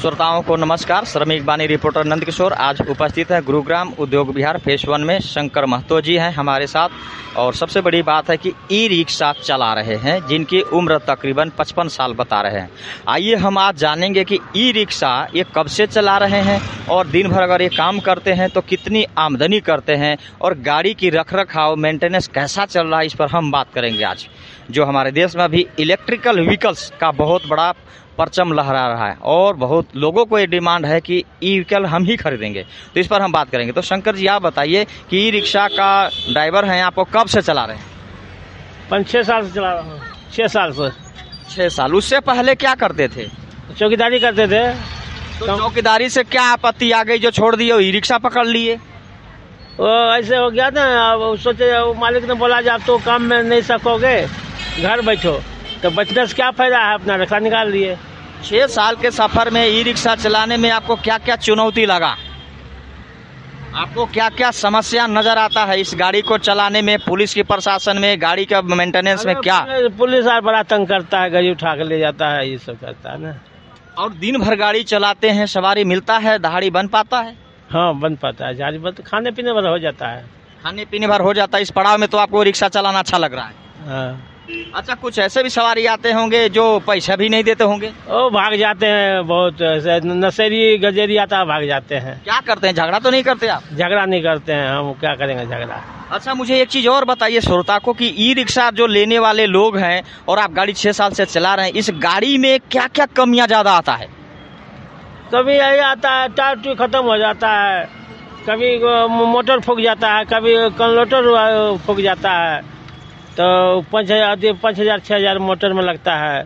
श्रोताओं को नमस्कार। श्रमिक बानी रिपोर्टर नंद किशोर आज उपस्थित है गुरुग्राम उद्योग विहार फेज 1 में। शंकर महतो जी हैं हमारे साथ और सबसे बड़ी बात है कि ई रिक्शा चला रहे हैं जिनकी उम्र तकरीबन 55 साल बता रहे हैं। आइए हम आज जानेंगे कि ई रिक्शा ये कब से चला रहे हैं और दिन भर अगर ये काम करते हैं तो कितनी आमदनी करते हैं और गाड़ी की रखरखाव मेंटेनेंस कैसा चल रहा है, इस पर हम बात करेंगे आज। जो हमारे देश में अभी इलेक्ट्रिकल व्हीकल्स का बहुत बड़ा परचम लहरा रहा है और बहुत लोगों को ये डिमांड है कि ई व्हीकल हम ही खरीदेंगे, तो इस पर हम बात करेंगे। तो शंकर जी आप बताइए कि ई रिक्शा का ड्राइवर हैं आपको कब से चला रहे हैं? 5-6 साल से चला रहा हूँ। 6 साल से। 6 साल। उससे पहले क्या करते थे? चौकीदारी करते थे। तो चौकीदारी से क्या आपत्ति आ गई जो छोड़ दिए, ई रिक्शा पकड़ लिए? वो ऐसे हो गया ना, अब सोचे मालिक ने बोला जब तो काम में नहीं सकोगे घर बैठो, तो बचने से क्या फायदा है, अपना रिक्शा निकाल लिए। 6 साल के सफर में ई रिक्शा चलाने में आपको क्या क्या चुनौती लगा? आपको क्या क्या समस्या नजर आता है इस गाड़ी को चलाने में? पुलिस की प्रशासन में, गाड़ी का मेंटेनेंस में क्या? पुलिस यार बड़ा तंग करता है, गाड़ी उठा के ले जाता है, ये सब करता है ना। और दिन भर गाड़ी चलाते हैं, सवारी मिलता है, दहाड़ी बन पाता है? हाँ बन पाता है, जहाज बन, खाने पीने भर हो जाता है। खाने पीने भर हो जाता है। इस पड़ाव में तो आपको रिक्शा चलाना अच्छा लग रहा है। हाँ। अच्छा, कुछ ऐसे भी सवारी आते होंगे जो पैसा भी नहीं देते होंगे? ओ भाग जाते हैं, बहुत ऐसे नशेरी गजेरी आता है, भाग जाते हैं। क्या करते हैं, झगड़ा तो नहीं करते आप? झगड़ा नहीं करते हैं, हम क्या करेंगे झगड़ा। अच्छा, मुझे एक चीज और बताइए श्रोता को कि ई रिक्शा जो लेने वाले लोग हैं और आप गाड़ी 6 साल से चला रहे हैं, इस गाड़ी में क्या क्या कमियां ज्यादा आता है? कभी यही आता है, टायर ट्यूब खत्म हो जाता है, कभी मोटर फूक जाता है, कभी कन्वर्टर फूक जाता है, तो 5,000-6,000 मोटर में लगता है।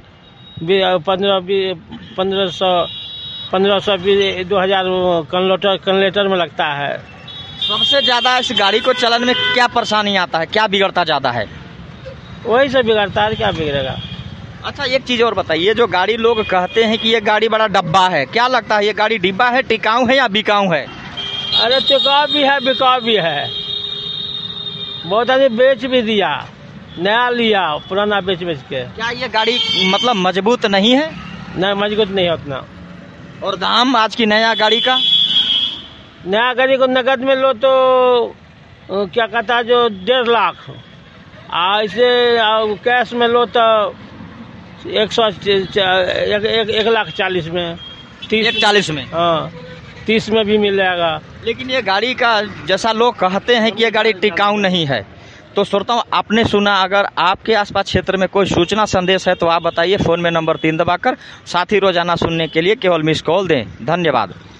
1500 2,000 कन्वर्टर में लगता है। सबसे ज्यादा इस गाड़ी को चलाने में क्या परेशानी आता है, क्या बिगड़ता ज्यादा है? वही सब बिगड़ता है, क्या बिगड़ेगा। अच्छा, एक चीज और बताइए, जो गाड़ी लोग कहते हैं कि ये गाड़ी बड़ा डब्बा है, क्या लगता है ये गाड़ी डिब्बा है, टिकाऊ है या बिकाऊ है? अरे टिकाऊ भी है, बिकाऊ भी है। बहुत आदमी बेच भी दिया, नया लिया, पुराना बेच के। क्या ये गाड़ी मतलब मजबूत नहीं है? नहीं, मजबूत नहीं है उतना। और दाम आज की नया गाड़ी का? नया गाड़ी को नकद में लो तो क्या कहता है, जो 1.5 लाख, ऐसे कैश में लो तो 1,40,000 में, 1,40,000 में। हाँ, 30 में भी मिल जाएगा। लेकिन ये गाड़ी का जैसा लोग कहते हैं कि ये गाड़ी टिकाऊ नहीं है, तो श्रोताओं आपने सुना। अगर आपके आसपास क्षेत्र में कोई सूचना संदेश है तो आप बताइए, फोन में नंबर 3 दबाकर। साथ ही रोजाना सुनने के लिए केवल मिस कॉल दें। धन्यवाद।